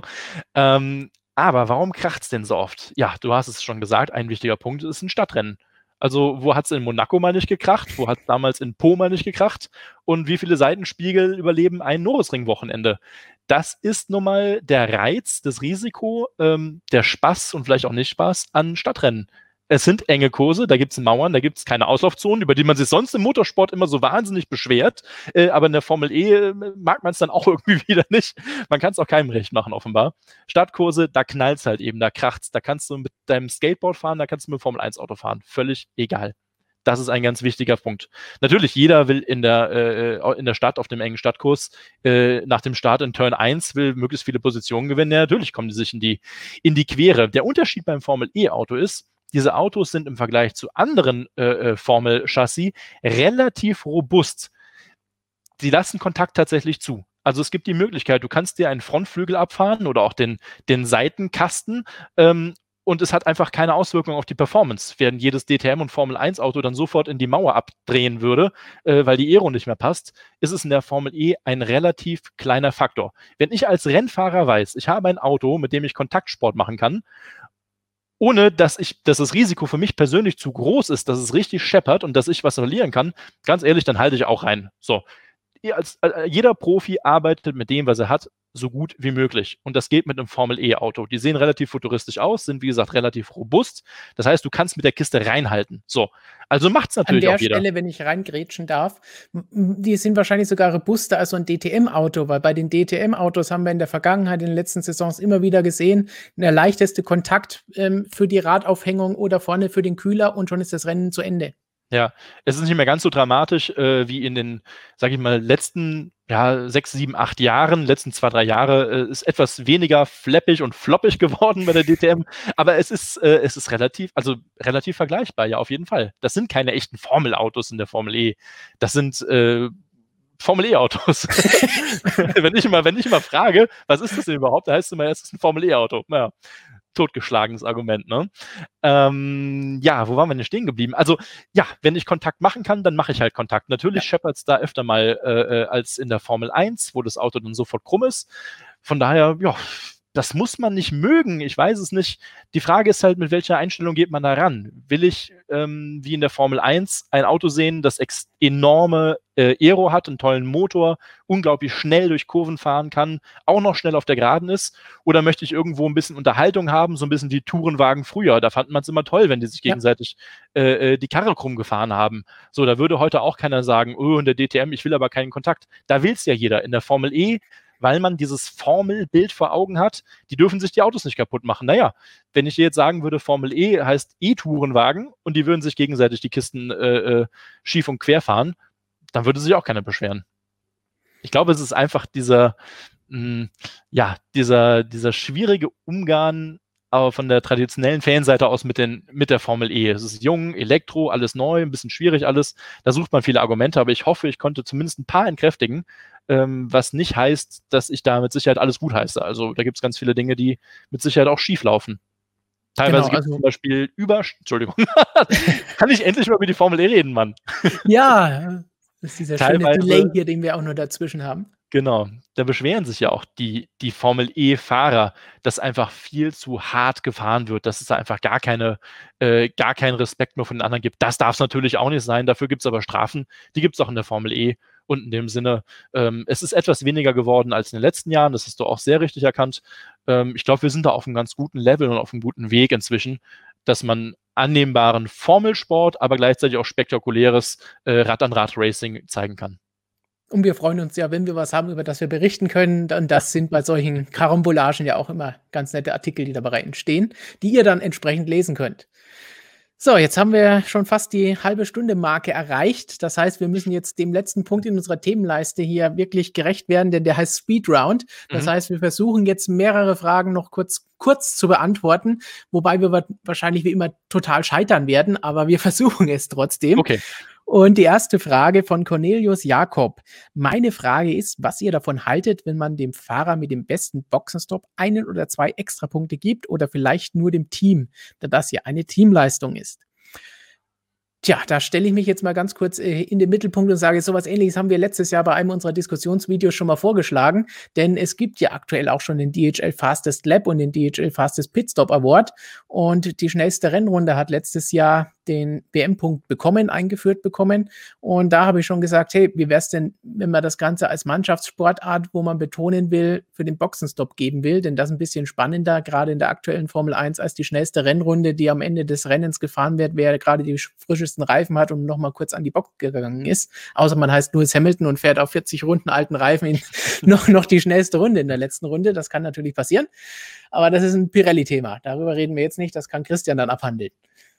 Aber warum kracht es denn so oft? Ja, du hast es schon gesagt, ein wichtiger Punkt ist ein Stadtrennen. Also, wo hat es in Monaco mal nicht gekracht? Wo hat es damals in Po mal nicht gekracht? Und wie viele Seitenspiegel überleben ein Nürburgring-Wochenende? Das ist nun mal der Reiz, das Risiko, der Spaß und vielleicht auch nicht Spaß an Stadtrennen. Es sind enge Kurse, da gibt es Mauern, da gibt es keine Auslaufzonen, über die man sich sonst im Motorsport immer so wahnsinnig beschwert. Aber in der Formel E mag man es dann auch irgendwie wieder nicht. Man kann es auch keinem recht machen, offenbar. Stadtkurse, da knallt es halt eben, da kracht's. Da kannst du mit deinem Skateboard fahren, da kannst du mit Formel 1 Auto fahren. Völlig egal. Das ist ein ganz wichtiger Punkt. Natürlich, jeder will in der Stadt, auf dem engen Stadtkurs, nach dem Start in Turn 1, will möglichst viele Positionen gewinnen. Ja, natürlich kommen die sich in die Quere. Der Unterschied beim Formel E-Auto ist, diese Autos sind im Vergleich zu anderen Formel-Chassis relativ robust. Sie lassen Kontakt tatsächlich zu. Also es gibt die Möglichkeit, du kannst dir einen Frontflügel abfahren oder auch den Seitenkasten und es hat einfach keine Auswirkung auf die Performance, während jedes DTM und Formel-1-Auto dann sofort in die Mauer abdrehen würde, weil die Aero nicht mehr passt, ist es in der Formel E ein relativ kleiner Faktor. Wenn ich als Rennfahrer weiß, ich habe ein Auto, mit dem ich Kontaktsport machen kann, ohne dass das Risiko für mich persönlich zu groß ist, dass es richtig scheppert und dass ich was verlieren kann, ganz ehrlich, dann halte ich auch rein. So. Jeder Profi arbeitet mit dem, was er hat, so gut wie möglich. Und das geht mit einem Formel-E-Auto. Die sehen relativ futuristisch aus, sind wie gesagt relativ robust. Das heißt, du kannst mit der Kiste reinhalten. So. Also macht es natürlich auch jeder. An der Stelle, wenn ich reingrätschen darf, die sind wahrscheinlich sogar robuster als so ein DTM-Auto, weil bei den DTM-Autos haben wir in der Vergangenheit, in den letzten Saisons immer wieder gesehen, der leichteste Kontakt für die Radaufhängung oder vorne für den Kühler und schon ist das Rennen zu Ende. Ja, es ist nicht mehr ganz so dramatisch wie in den, sag ich mal, letzten 6, 7, 8 Jahren, letzten 2, 3 Jahre, ist etwas weniger flappig und floppig geworden bei der DTM, aber es ist relativ vergleichbar, ja, auf jeden Fall. Das sind keine echten Formelautos in der Formel E. Das sind Formel-E-Autos. wenn ich immer frage, was ist das denn überhaupt, da heißt es immer, es ist ein Formel-E-Auto. Naja, totgeschlagenes Argument, ne? Wo waren wir denn stehen geblieben? Also, ja, wenn ich Kontakt machen kann, dann mache ich halt Kontakt. Natürlich scheppert es da öfter mal als in der Formel 1, wo das Auto dann sofort krumm ist. Von daher, ja, das muss man nicht mögen, ich weiß es nicht. Die Frage ist halt, mit welcher Einstellung geht man da ran? Will ich, wie in der Formel 1, ein Auto sehen, das enorme Aero hat, einen tollen Motor, unglaublich schnell durch Kurven fahren kann, auch noch schnell auf der Geraden ist? Oder möchte ich irgendwo ein bisschen Unterhaltung haben, so ein bisschen die Tourenwagen früher? Da fand man es immer toll, wenn die sich gegenseitig die Karre krumm gefahren haben. So, da würde heute auch keiner sagen, oh, in der DTM, ich will aber keinen Kontakt. Da will es ja jeder. In der Formel E, weil man dieses Formelbild vor Augen hat, die dürfen sich die Autos nicht kaputt machen. Naja, wenn ich dir jetzt sagen würde, Formel E heißt E-Tourenwagen und die würden sich gegenseitig die Kisten schief und quer fahren, dann würde sich auch keiner beschweren. Ich glaube, es ist einfach dieser schwierige Umgang aber von der traditionellen Fanseite aus mit der Formel E. Es ist jung, Elektro, alles neu, ein bisschen schwierig alles. Da sucht man viele Argumente, aber ich hoffe, ich konnte zumindest ein paar entkräftigen, was nicht heißt, dass ich da mit Sicherheit alles gut heiße. Also da gibt es ganz viele Dinge, die mit Sicherheit auch schief laufen. Teilweise gibt es zum Beispiel Entschuldigung, kann ich endlich mal über die Formel E reden, Mann? Ja, das ist dieser schöne Delay hier, den wir auch nur dazwischen haben. Genau, da beschweren sich ja auch die Formel-E-Fahrer, dass einfach viel zu hart gefahren wird, dass es da einfach gar keinen Respekt mehr von den anderen gibt. Das darf es natürlich auch nicht sein, dafür gibt es aber Strafen, die gibt es auch in der Formel E. Und in dem Sinne, es ist etwas weniger geworden als in den letzten Jahren, das hast du auch sehr richtig erkannt. Ich glaube, wir sind da auf einem ganz guten Level und auf einem guten Weg inzwischen, dass man annehmbaren Formelsport, aber gleichzeitig auch spektakuläres Rad-an-Rad-Racing zeigen kann. Und wir freuen uns ja, wenn wir was haben, über das wir berichten können. Und das sind bei solchen Karambolagen ja auch immer ganz nette Artikel, die dabei entstehen, die ihr dann entsprechend lesen könnt. So, jetzt haben wir schon fast die halbe Stunde Marke erreicht. Das heißt, wir müssen jetzt dem letzten Punkt in unserer Themenleiste hier wirklich gerecht werden, denn der heißt Speed Round. Das heißt, wir versuchen jetzt mehrere Fragen noch kurz zu beantworten, wobei wir wahrscheinlich wie immer total scheitern werden, aber wir versuchen es trotzdem. Okay. Und die erste Frage von Cornelius Jakob. Meine Frage ist, was ihr davon haltet, wenn man dem Fahrer mit dem besten Boxenstopp 1 oder 2 Extrapunkte gibt oder vielleicht nur dem Team, da das ja eine Teamleistung ist. Tja, da stelle ich mich jetzt mal ganz kurz in den Mittelpunkt und sage, sowas Ähnliches haben wir letztes Jahr bei einem unserer Diskussionsvideos schon mal vorgeschlagen, denn es gibt ja aktuell auch schon den DHL Fastest Lap und den DHL Fastest Pitstop Award und die schnellste Rennrunde hat letztes Jahr den WM-Punkt eingeführt bekommen und da habe ich schon gesagt, hey, wie wäre es denn, wenn man das Ganze als Mannschaftssportart, wo man betonen will, für den Boxenstopp geben will, denn das ist ein bisschen spannender, gerade in der aktuellen Formel 1, als die schnellste Rennrunde, die am Ende des Rennens gefahren wird, wer gerade die frischesten Reifen hat und nochmal kurz an die Box gegangen ist, außer man heißt Lewis Hamilton und fährt auf 40 Runden alten Reifen noch die schnellste Runde in der letzten Runde, das kann natürlich passieren, aber das ist ein Pirelli-Thema, darüber reden wir jetzt nicht, das kann Christian dann abhandeln.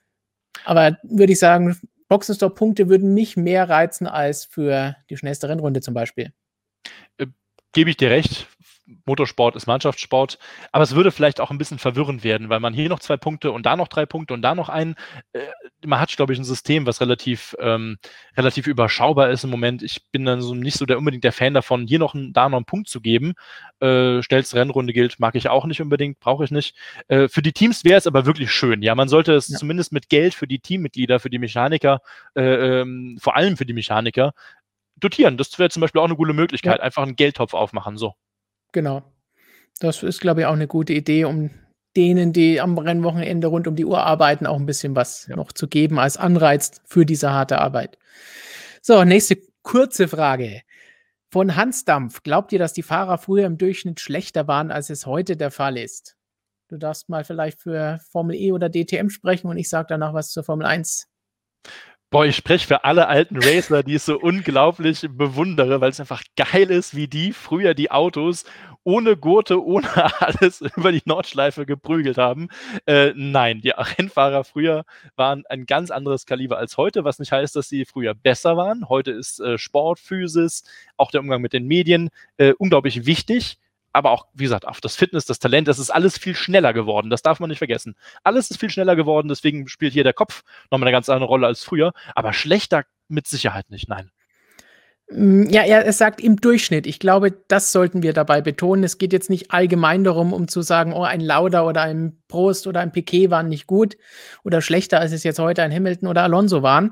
Aber würde ich sagen, Boxenstopp-Punkte würden mich mehr reizen als für die schnellste Rennrunde zum Beispiel. Gebe ich dir recht. Motorsport ist Mannschaftssport, aber es würde vielleicht auch ein bisschen verwirrend werden, weil man hier noch 2 Punkte und da noch 3 Punkte und da noch einen. Man hat, glaube ich, ein System, was relativ überschaubar ist im Moment. Ich bin dann so nicht so unbedingt der Fan davon, hier da noch einen Punkt zu geben. Schnellste Rennrunde gilt, mag ich auch nicht unbedingt, brauche ich nicht. Für die Teams wäre es aber wirklich schön. Ja, man sollte es zumindest mit Geld für die Teammitglieder, für die Mechaniker, vor allem für die Mechaniker, dotieren. Das wäre zum Beispiel auch eine gute Möglichkeit. Einfach einen Geldtopf aufmachen, so. Genau. Das ist, glaube ich, auch eine gute Idee, um denen, die am Rennwochenende rund um die Uhr arbeiten, auch ein bisschen was noch zu geben als Anreiz für diese harte Arbeit. So, nächste kurze Frage. Von Hans Dampf: Glaubt ihr, dass die Fahrer früher im Durchschnitt schlechter waren, als es heute der Fall ist? Du darfst mal vielleicht für Formel E oder DTM sprechen und ich sage danach was zur Formel 1. Boah, ich spreche für alle alten Racer, die ich so unglaublich bewundere, weil es einfach geil ist, wie die früher die Autos ohne Gurte, ohne alles über die Nordschleife geprügelt haben. Nein, die Rennfahrer früher waren ein ganz anderes Kaliber als heute, was nicht heißt, dass sie früher besser waren. Heute ist Sport, Physis, auch der Umgang mit den Medien unglaublich wichtig. Aber auch, wie gesagt, auch das Fitness, das Talent, das ist alles viel schneller geworden. Das darf man nicht vergessen. Alles ist viel schneller geworden, deswegen spielt hier der Kopf nochmal eine ganz andere Rolle als früher. Aber schlechter mit Sicherheit nicht, nein. Ja, es sagt im Durchschnitt. Ich glaube, das sollten wir dabei betonen. Es geht jetzt nicht allgemein darum, um zu sagen, oh, ein Lauda oder ein Prost oder ein Piquet waren nicht gut oder schlechter, als es jetzt heute ein Hamilton oder Alonso waren.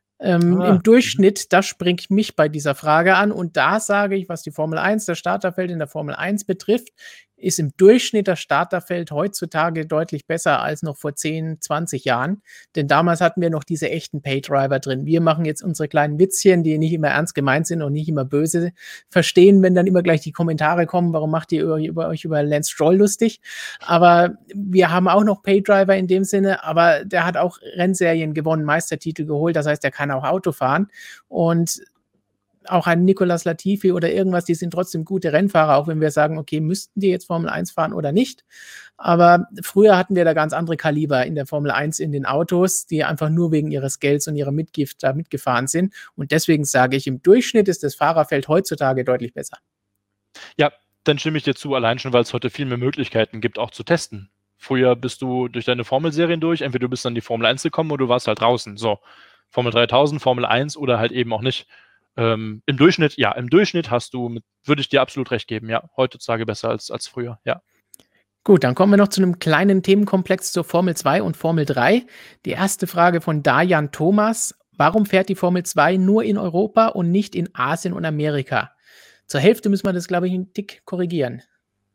Im Durchschnitt, das springt mich bei dieser Frage an. Und da sage ich, was die Formel 1, das Starterfeld in der Formel 1 betrifft, ist im Durchschnitt das Starterfeld heutzutage deutlich besser als noch vor 10, 20 Jahren. Denn damals hatten wir noch diese echten Paydriver drin. Wir machen jetzt unsere kleinen Witzchen, die nicht immer ernst gemeint sind und nicht immer böse verstehen, wenn dann immer gleich die Kommentare kommen, warum macht ihr euch über Lance Stroll lustig? Aber wir haben auch noch Paydriver in dem Sinne, aber der hat auch Rennserien gewonnen, Meistertitel geholt, das heißt, der kann auch Auto fahren. Und auch ein Nicolas Latifi oder irgendwas, die sind trotzdem gute Rennfahrer, auch wenn wir sagen, okay, müssten die jetzt Formel 1 fahren oder nicht. Aber früher hatten wir da ganz andere Kaliber in der Formel 1 in den Autos, die einfach nur wegen ihres Gelds und ihrer Mitgift da mitgefahren sind. Und deswegen sage ich, im Durchschnitt ist das Fahrerfeld heutzutage deutlich besser. Ja, dann stimme ich dir zu, allein schon, weil es heute viel mehr Möglichkeiten gibt, auch zu testen. Früher bist du durch deine Formelserien durch, entweder du bist dann in die Formel 1 gekommen oder du warst halt draußen. So, Formel 3000, Formel 1 oder halt eben auch nicht. Im Durchschnitt hast du, würde ich dir absolut recht geben, ja, heutzutage besser als früher, ja. Gut, dann kommen wir noch zu einem kleinen Themenkomplex zur Formel 2 und Formel 3. Die erste Frage von Dajan Thomas: Warum fährt die Formel 2 nur in Europa und nicht in Asien und Amerika? Zur Hälfte müssen wir das, glaube ich, einen Tick korrigieren.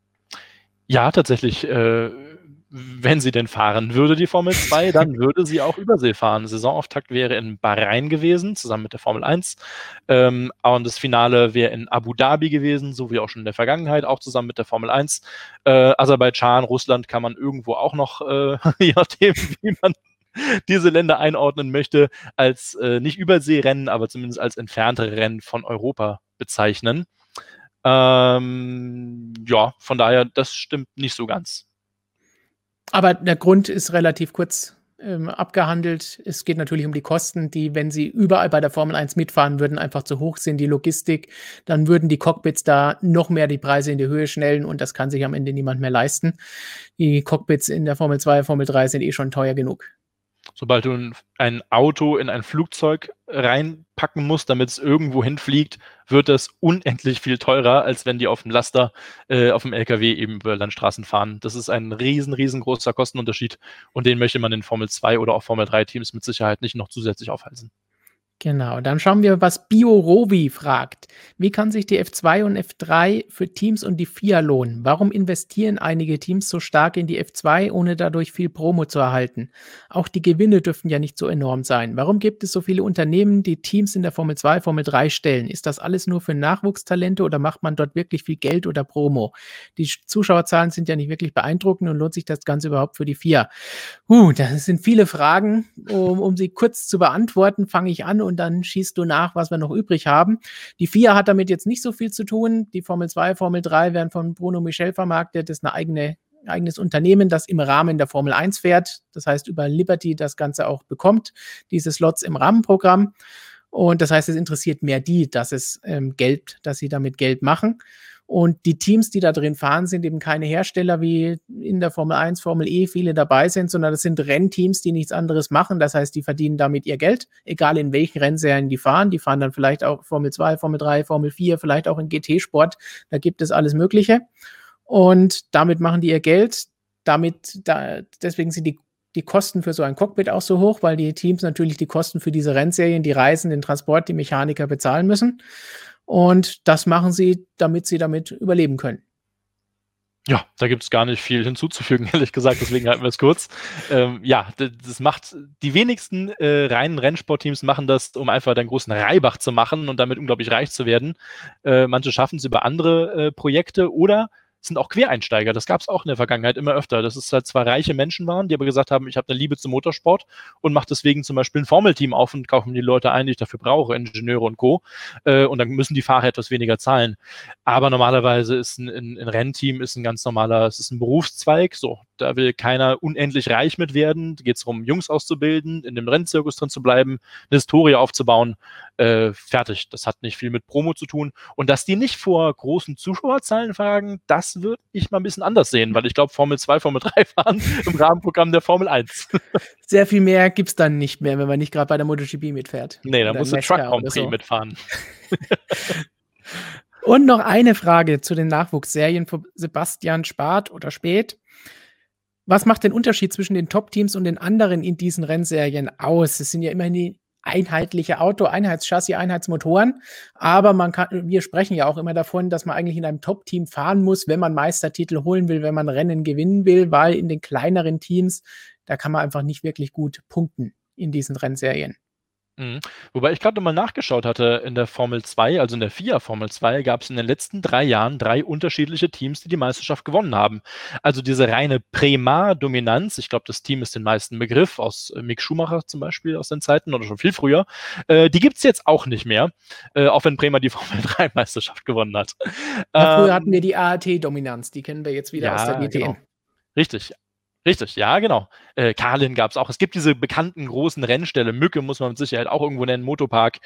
Ja, tatsächlich, wenn sie denn fahren würde, die Formel 2, dann würde sie auch Übersee fahren. Saisonauftakt wäre in Bahrain gewesen, zusammen mit der Formel 1. Und das Finale wäre in Abu Dhabi gewesen, so wie auch schon in der Vergangenheit, auch zusammen mit der Formel 1. Aserbaidschan, Russland kann man irgendwo auch noch, je nachdem, wie man diese Länder einordnen möchte, als nicht Überseerennen, aber zumindest als entferntere Rennen von Europa bezeichnen. Ja, von daher, das stimmt nicht so ganz. Aber der Grund ist relativ kurz abgehandelt. Es geht natürlich um die Kosten, die, wenn sie überall bei der Formel 1 mitfahren würden, einfach zu hoch sind, die Logistik. Dann würden die Cockpits da noch mehr die Preise in die Höhe schnellen und das kann sich am Ende niemand mehr leisten. Die Cockpits in der Formel 2, Formel 3 sind schon teuer genug. Sobald du ein Auto in ein Flugzeug reinpacken musst, damit es irgendwo hinfliegt, wird das unendlich viel teurer, als wenn die auf dem Laster, auf dem LKW eben über Landstraßen fahren. Das ist ein riesengroßer Kostenunterschied und den möchte man in Formel 2 oder auch Formel 3 Teams mit Sicherheit nicht noch zusätzlich aufhalsen. Genau, dann schauen wir, was BioRovi fragt. Wie kann sich die F2 und F3 für Teams und die FIA lohnen? Warum investieren einige Teams so stark in die F2, ohne dadurch viel Promo zu erhalten? Auch die Gewinne dürften ja nicht so enorm sein. Warum gibt es so viele Unternehmen, die Teams in der Formel 2, Formel 3 stellen? Ist das alles nur für Nachwuchstalente oder macht man dort wirklich viel Geld oder Promo? Die Zuschauerzahlen sind ja nicht wirklich beeindruckend und lohnt sich das Ganze überhaupt für die FIA? Das sind viele Fragen. Um sie kurz zu beantworten, fange ich an und dann schießt du nach, was wir noch übrig haben. Die FIA hat damit jetzt nicht so viel zu tun. Die Formel 2, Formel 3 werden von Bruno Michel vermarktet. Das ist ein eigenes Unternehmen, das im Rahmen der Formel 1 fährt. Das heißt, über Liberty das Ganze auch bekommt, diese Slots im Rahmenprogramm. Und das heißt, es interessiert mehr die, dass sie damit Geld machen. Und die Teams, die da drin fahren, sind eben keine Hersteller wie in der Formel 1, Formel E viele dabei sind, sondern das sind Rennteams, die nichts anderes machen. Das heißt, die verdienen damit ihr Geld, egal in welchen Rennserien die fahren. Die fahren dann vielleicht auch Formel 2, Formel 3, Formel 4, vielleicht auch in GT-Sport. Da gibt es alles Mögliche. Und damit machen die ihr Geld. Deswegen sind die Kosten für so ein Cockpit auch so hoch, weil die Teams natürlich die Kosten für diese Rennserien, die Reisen, den Transport, die Mechaniker bezahlen müssen. Und das machen sie, damit sie damit überleben können. Ja, da gibt es gar nicht viel hinzuzufügen, ehrlich gesagt, deswegen halten wir es kurz. Ja, das macht die wenigsten reinen Rennsportteams machen das, um einfach den großen Reibach zu machen und damit unglaublich reich zu werden. Manche schaffen es über andere Projekte oder sind auch Quereinsteiger. Das gab es auch in der Vergangenheit immer öfter, dass es halt zwar reiche Menschen waren, die aber gesagt haben, ich habe eine Liebe zum Motorsport und mache deswegen zum Beispiel ein Formelteam auf und kaufen die Leute ein, die ich dafür brauche, Ingenieure und Co. Und dann müssen die Fahrer etwas weniger zahlen. Aber normalerweise ist ein Rennteam ist ein ganz normaler, es ist ein Berufszweig, so. Da will keiner unendlich reich mit werden. Da geht es darum, Jungs auszubilden, in dem Rennzirkus drin zu bleiben, eine Historie aufzubauen. Fertig. Das hat nicht viel mit Promo zu tun. Und dass die nicht vor großen Zuschauerzahlen fahren, das würde ich mal ein bisschen anders sehen, weil ich glaube, Formel 2, Formel 3 fahren im Rahmenprogramm der Formel 1. Sehr viel mehr gibt es dann nicht mehr, wenn man nicht gerade bei der MotoGP mitfährt. Nee, da muss der Truck Grand Prix so mitfahren. Und noch eine Frage zu den Nachwuchsserien von Sebastian Spart oder Spät. Was macht den Unterschied zwischen den Top-Teams und den anderen in diesen Rennserien aus? Es sind ja immerhin die einheitliche Auto, Einheitschassis, Einheitsmotoren, aber wir sprechen ja auch immer davon, dass man eigentlich in einem Top-Team fahren muss, wenn man Meistertitel holen will, wenn man Rennen gewinnen will, weil in den kleineren Teams, da kann man einfach nicht wirklich gut punkten in diesen Rennserien. Mhm. Wobei ich gerade mal nachgeschaut hatte, in der Formel 2, also in der FIA Formel 2, gab es in den letzten 3 Jahren 3 unterschiedliche Teams, die die Meisterschaft gewonnen haben. Also diese reine Prema-Dominanz, ich glaube, das Team ist den meisten Begriff, aus Mick Schumacher zum Beispiel aus den Zeiten oder schon viel früher, die gibt es jetzt auch nicht mehr, auch wenn Prema die Formel 3-Meisterschaft gewonnen hat. Ja, früher hatten wir die AAT-Dominanz, die kennen wir jetzt wieder aus der GTN. Genau. Richtig, ja, genau. Carlin gab es auch. Es gibt diese bekannten großen Rennställe. Mücke muss man mit Sicherheit auch irgendwo nennen, Motopark.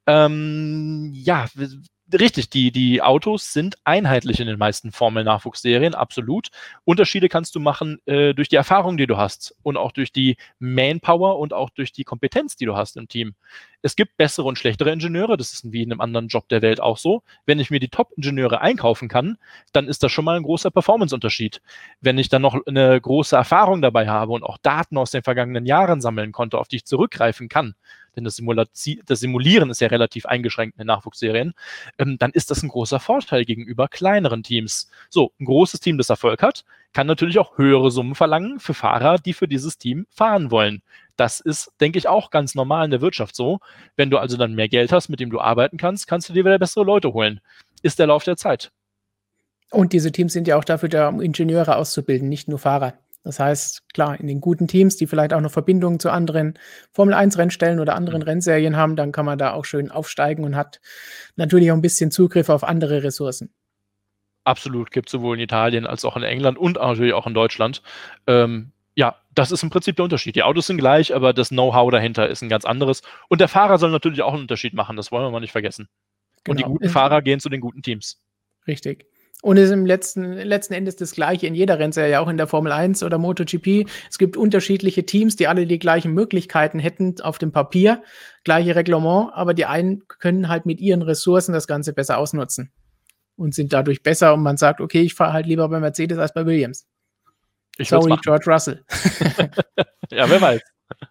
Ja, richtig, die Autos sind einheitlich in den meisten Formel-Nachwuchsserien, absolut. Unterschiede kannst du machen durch die Erfahrung, die du hast und auch durch die Manpower und auch durch die Kompetenz, die du hast im Team. Es gibt bessere und schlechtere Ingenieure, das ist wie in einem anderen Job der Welt auch so. Wenn ich mir die Top-Ingenieure einkaufen kann, dann ist das schon mal ein großer Performance-Unterschied. Wenn ich dann noch eine große Erfahrung dabei habe und auch Daten aus den vergangenen Jahren sammeln konnte, auf die ich zurückgreifen kann, denn das Simulieren ist ja relativ eingeschränkt in den Nachwuchsserien, dann ist das ein großer Vorteil gegenüber kleineren Teams. So, ein großes Team, das Erfolg hat, kann natürlich auch höhere Summen verlangen für Fahrer, die für dieses Team fahren wollen. Das ist, denke ich, auch ganz normal in der Wirtschaft so. Wenn du also dann mehr Geld hast, mit dem du arbeiten kannst, kannst du dir wieder bessere Leute holen. Ist der Lauf der Zeit. Und diese Teams sind ja auch dafür da, um Ingenieure auszubilden, nicht nur Fahrer. Das heißt, klar, in den guten Teams, die vielleicht auch noch Verbindungen zu anderen Formel-1-Rennstellen oder anderen Rennserien haben, dann kann man da auch schön aufsteigen und hat natürlich auch ein bisschen Zugriff auf andere Ressourcen. Absolut, gibt es sowohl in Italien als auch in England und natürlich auch in Deutschland. Ja, das ist im Prinzip der Unterschied. Die Autos sind gleich, aber das Know-how dahinter ist ein ganz anderes. Und der Fahrer soll natürlich auch einen Unterschied machen, das wollen wir mal nicht vergessen. Genau. Und die guten Fahrer gehen zu den guten Teams. Richtig. Und es ist im letzten Endes das Gleiche in jeder Rennserie, auch in der Formel 1 oder MotoGP. Es gibt unterschiedliche Teams, die alle die gleichen Möglichkeiten hätten auf dem Papier, gleiche Reglement, aber die einen können halt mit ihren Ressourcen das Ganze besser ausnutzen und sind dadurch besser und man sagt, okay, ich fahre halt lieber bei Mercedes als bei Williams. Sorry, George Russell. Ja, wer weiß.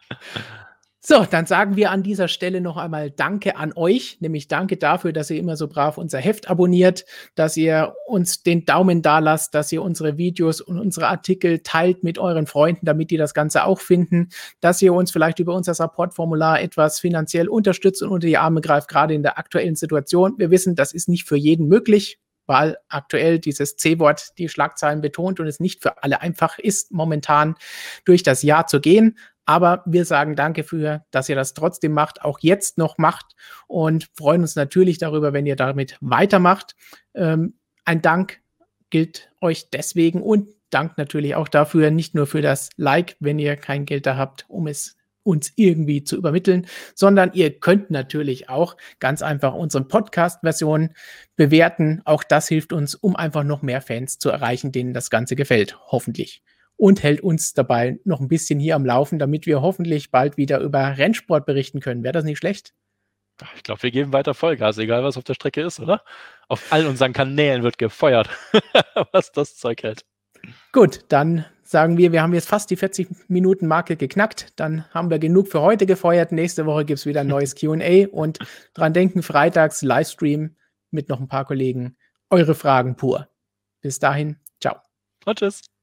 So, dann sagen wir an dieser Stelle noch einmal Danke an euch, nämlich danke dafür, dass ihr immer so brav unser Heft abonniert, dass ihr uns den Daumen da lasst, dass ihr unsere Videos und unsere Artikel teilt mit euren Freunden, damit die das Ganze auch finden, dass ihr uns vielleicht über unser Supportformular etwas finanziell unterstützt und unter die Arme greift, gerade in der aktuellen Situation. Wir wissen, das ist nicht für jeden möglich, weil aktuell dieses C-Wort die Schlagzeilen betont und es nicht für alle einfach ist, momentan durch das Jahr zu gehen. Aber wir sagen danke für, dass ihr das trotzdem macht, auch jetzt noch macht und freuen uns natürlich darüber, wenn ihr damit weitermacht. Ein Dank gilt euch deswegen und Dank natürlich auch dafür, nicht nur für das Like, wenn ihr kein Geld da habt, um es uns irgendwie zu übermitteln, sondern ihr könnt natürlich auch ganz einfach unsere Podcast-Version bewerten. Auch das hilft uns, um einfach noch mehr Fans zu erreichen, denen das Ganze gefällt, hoffentlich. Und hält uns dabei noch ein bisschen hier am Laufen, damit wir hoffentlich bald wieder über Rennsport berichten können. Wäre das nicht schlecht? Ich glaube, wir geben weiter Vollgas, egal was auf der Strecke ist, oder? Auf all unseren Kanälen wird gefeuert, was das Zeug hält. Gut, dann sagen wir haben jetzt fast die 40-Minuten-Marke geknackt. Dann haben wir genug für heute gefeuert. Nächste Woche gibt es wieder ein neues Q&A. Und dran denken, freitags Livestream mit noch ein paar Kollegen. Eure Fragen pur. Bis dahin, ciao. Und tschüss.